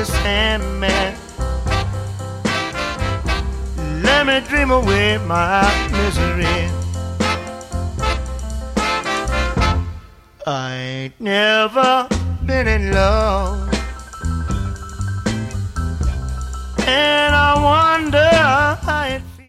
Sandman. Let me dream away my misery. I ain't never been in love. And